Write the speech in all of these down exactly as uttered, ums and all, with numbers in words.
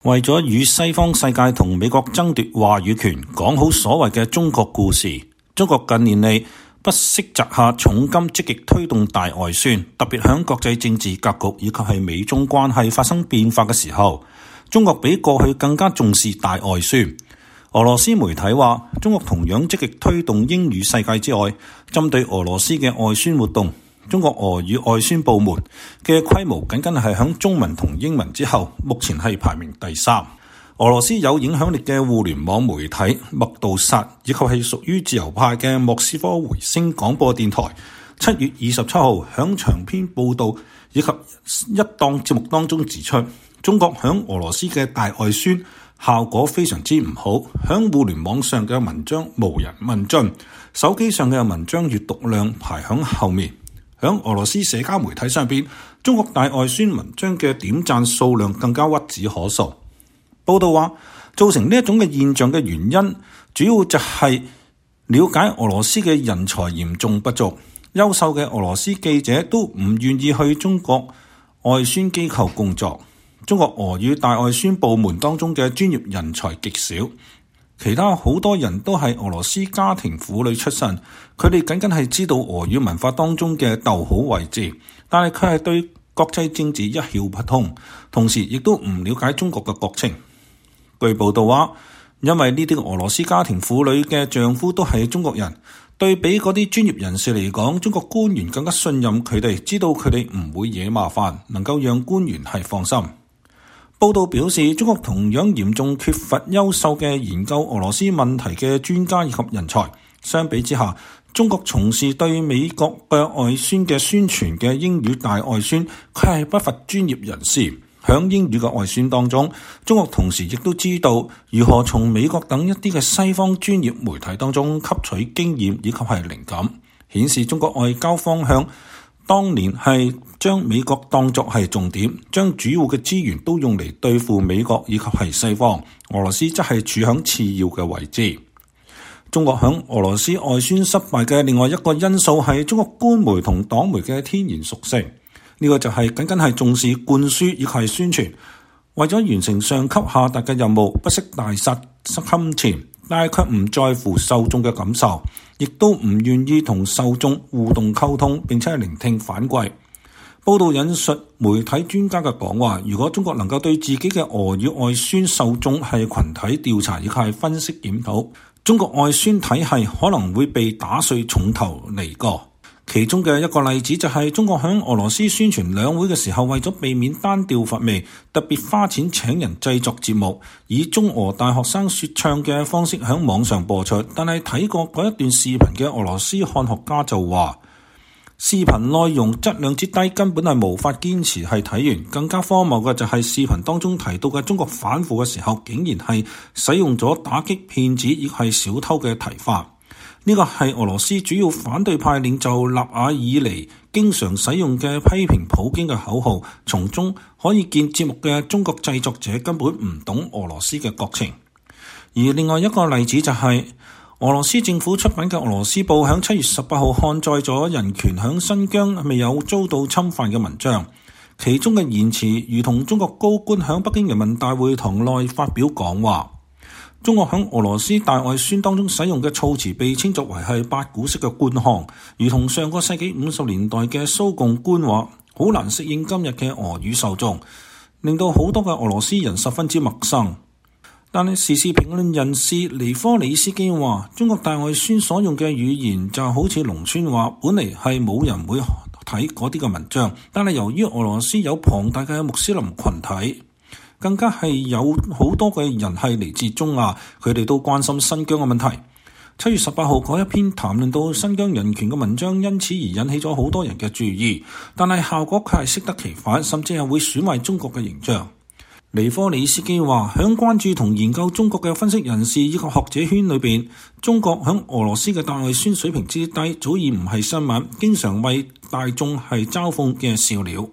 為咗與西方世界同美國爭奪話語權，講好所謂嘅中國故事，中國近年嚟不惜砸下重金，積極推動大外宣，特別響國際政治格局以及係美中關係發生變化嘅時候，中國比過去更加重視大外宣。俄羅斯媒體話，中國同樣積極推動英語世界之外，針對俄羅斯嘅外宣活動，中國俄語外宣部門嘅規模僅僅係響中文同英文之後，目前係排名第三。俄羅斯有影響力嘅互聯網媒體麥杜薩以及係屬於自由派嘅莫斯科回聲廣播電台，七月二十七號響長篇報導以及一檔節目當中指出，中國響俄羅斯嘅大外宣效果非常之唔好，響互聯網上嘅文章無人問津，手機上嘅文章閱讀量排響後面。響俄羅斯社交媒體上邊，中國大外宣文章嘅點讚數量更加屈指可數。報道話，造成呢一種嘅現象嘅原因，主要就係了解俄羅斯嘅人才嚴重不足，優秀嘅俄羅斯記者都唔願意去中國外宣機構工作。中國俄語大外宣部門當中嘅專業人才極少，其他好多人都係俄羅斯家庭婦女出身，佢哋僅僅係知道俄語文化當中嘅逗號位置，但係佢係對國際政治一竅不通，同時亦都唔了解中國嘅國情。據報道話，因為呢啲俄羅斯家庭婦女嘅丈夫都係中國人，對比嗰啲專業人士嚟講，中國官員更加信任佢哋，知道佢哋唔會惹麻煩，能夠讓官員係放心。報道表示，中國同樣嚴重缺乏優秀嘅研究俄羅斯問題嘅專家以及人才。相比之下，中國從事對美國嘅外宣嘅宣傳嘅英語大外宣，佢係不乏專業人士。響英語嘅外宣當中，中國同時亦都知道如何從美國等一啲嘅西方專業媒體當中吸取經驗以及係靈感，顯示中國外交方向當年係將美國當作係重點，將主要嘅資源都用嚟對付美國以及係西方，俄羅斯則係處響次要嘅位置。中國響俄羅斯外宣失敗嘅另外一個因素係中國官媒同黨媒嘅天然屬性，呢、這個就係僅僅係重視灌輸以及係宣傳，為咗完成上級下達嘅任務，不惜大殺金錢，但係卻唔在乎受眾嘅感受，亦都唔願意同受眾互動溝通，並且係聆聽反饋。報道引述媒體專家嘅講話，如果中國能夠對自己嘅俄語外宣受眾係群體調查以及係分析檢討，中國外宣體系可能會被打碎重頭嚟過。其中嘅一個例子就係中國響俄羅斯宣傳兩會嘅時候，為咗避免單調乏味，特別花錢請人製作節目，以中俄大學生說唱嘅方式響網上播出。但係睇過嗰一段視頻嘅俄羅斯漢學家就話，視頻內容質量之低，根本係無法堅持係睇完。更加荒謬嘅就係視頻當中提到嘅中國反腐嘅時候，竟然係使用咗打擊騙子亦係小偷嘅提法。呢個係俄羅斯主要反對派領袖納瓦爾尼經常使用嘅批評普京嘅口號，從中可以見節目嘅中國製作者根本唔懂俄羅斯嘅國情。而另外一個例子就係、是、俄羅斯政府出品嘅俄羅斯報響七月十八號刊載咗人權響新疆未有遭到侵犯嘅文章，其中嘅言辭如同中國高官響北京人民大會堂內發表講話。中國響俄羅斯大外宣當中使用嘅措辭被稱作為係八股式嘅官腔，如同上個世紀五十年代嘅蘇共官話，好難適應今日嘅俄語受眾，令到好多嘅俄羅斯人十分之陌生。但係時事評論人士尼科里斯基話，中國大外宣所用嘅語言就好似農村話，本嚟係冇人會睇嗰啲嘅文章，但係由於俄羅斯有龐大嘅穆斯林群體，更加係有好多嘅人係嚟自中亞，佢哋都關心新疆嘅問題。七月十八號嗰一篇談論到新疆人權嘅文章，因此而引起咗好多人嘅注意，但係效果卻係適得其反，甚至係會損壞中國嘅形象。尼科里斯基話，響關注同研究中國嘅分析人士以及學者圈裏邊，中國響俄羅斯嘅大外宣水平之低，早已唔係新聞，經常為大眾係嘲諷嘅笑料。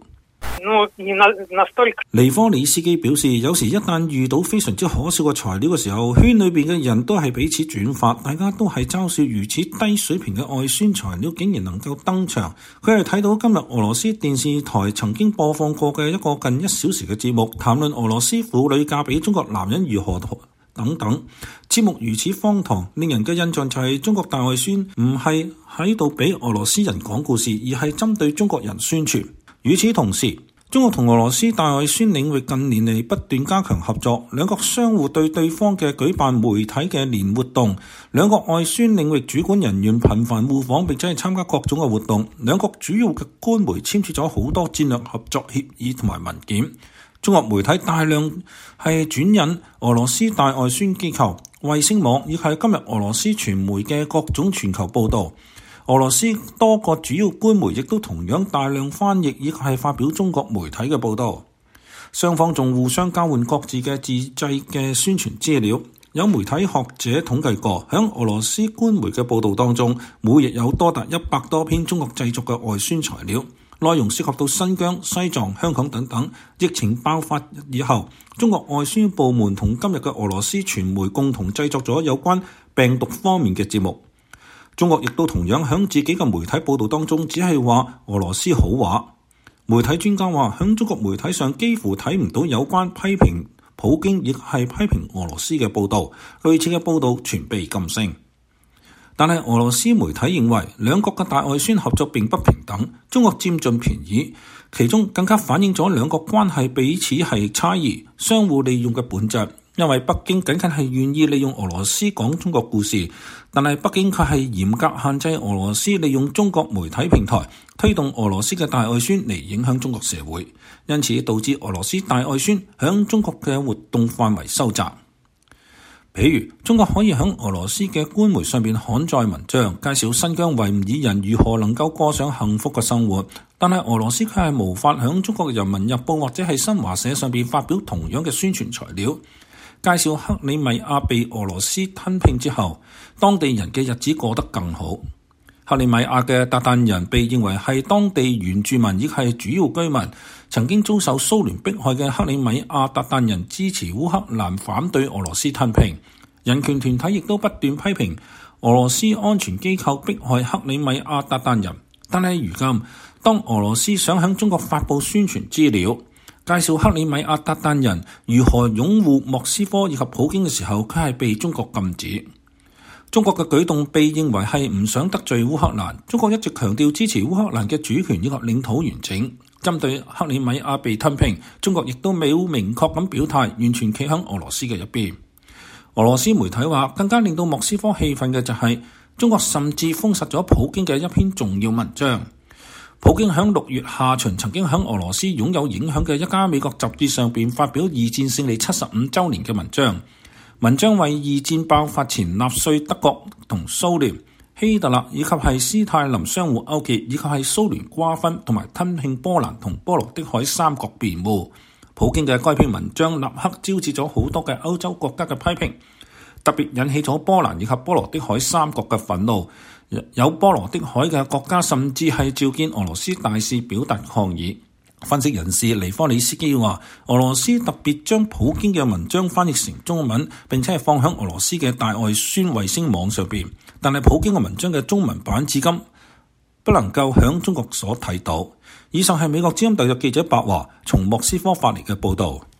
尼科里斯基表示，有時一旦遇到非常之可笑嘅材料嘅時候，圈裏邊嘅人都係彼此轉發，大家都係嘲笑如此低水平嘅外宣材料竟然能夠登場。佢係睇到今日俄羅斯電視台曾經播放過嘅一個近一小時嘅節目，談論俄羅斯婦女嫁俾中國男人如何等等。節目如此荒唐，令人嘅印象就係中國大外宣唔係喺度俾俄羅斯人講故事，而係針對中國人宣傳。與此同時，中國同俄羅斯大外宣領域近年嚟不斷加強合作，兩國相互對對方嘅舉辦媒體嘅聯活動，兩國外宣領域主管人員頻繁互訪並且係參加各種嘅活動，兩國主要嘅官媒簽署咗好多戰略合作協議同埋文件。中國媒體大量係轉引俄羅斯大外宣機構、衛星網以及今日俄羅斯傳媒嘅各種全球報導。俄羅斯多個主要官媒亦都同樣大量翻譯以及係發表中國媒體嘅報導，雙方仲互相交換各自嘅自製嘅宣傳資料。有媒體學者統計過，喺俄羅斯官媒嘅報導當中，每日有多達一百多篇中國製作嘅外宣材料，內容涉及到新疆、西藏、香港等等。疫情爆發以後，中國外宣部門同今日嘅俄羅斯傳媒共同製作咗有關病毒方面嘅節目。中國亦都同樣喺自己嘅媒體報導當中，只係話俄羅斯好話。媒體專家話，喺中國媒體上幾乎睇唔到有關批評普京，亦係批評俄羅斯嘅報導，類似嘅報導全被禁聲。但係俄羅斯媒體認為，兩國嘅大外宣合作並不平等，中國佔盡便宜，其中更加反映咗兩國關係彼此係差異、相互利用嘅本質。因為北京僅僅係願意利用俄羅斯講中國故事，但係北京卻係嚴格限制俄羅斯利用中國媒體平台推動俄羅斯嘅大外宣嚟影響中國社會，因此導致俄羅斯大外宣響中國嘅活動範圍收窄。譬如中國可以喺俄羅斯嘅官媒上面刊載文章，介紹新疆維吾爾人如何能夠過上幸福嘅生活，但係俄羅斯卻係無法喺中國嘅人民日報或者係新華社上面發表同樣嘅宣傳材料，介紹克里米亞被俄羅斯吞併之後，當地人嘅日子過得更好。克里米亞嘅韃靼人被認為係當地原住民，亦係主要居民。曾經遭受蘇聯迫害嘅克里米亞韃靼人支持烏克蘭反對俄羅斯吞併。人權團體亦都不斷批評俄羅斯安全機構迫害克里米亞韃靼人。但係如今，當俄羅斯想向中國發布宣傳資料，介紹克里米亞韃靼人如何擁護莫斯科以及普京嘅時候，佢係被中國禁止。中國嘅舉動被認為係唔想得罪烏克蘭。中國一直強調支持烏克蘭嘅主權以及領土完整。針對克里米亞被吞併，中國亦都未有明確咁表態，完全企喺俄羅斯嘅一邊。俄羅斯媒體話，更加令到莫斯科氣憤嘅就係中國甚至封殺咗普京嘅一篇重要文章。普京喺六月下旬曾經喺俄羅斯擁有影響嘅一家美國雜誌上邊發表二戰勝利七十五週年嘅文章。文章為二戰爆發前納粹德國同蘇聯、希特勒以及係斯泰林相互勾結，以及係蘇聯瓜分同埋吞併波蘭同波羅的海三國辯護。普京嘅該篇文章立刻招致咗好多嘅歐洲國家嘅批評，特別引起咗波蘭以及波羅的海三國嘅憤怒。有波羅的海嘅國家甚至係召見俄羅斯大使表達抗議。分析人士尼科里斯基話，俄羅斯特別將普京嘅文章翻譯成中文，並且係放響俄羅斯嘅大外宣衛星網上邊，但係普京嘅文章嘅中文版至今不能夠響中國所睇到。以上係美國之音特約記者白華從莫斯科發嚟嘅報道。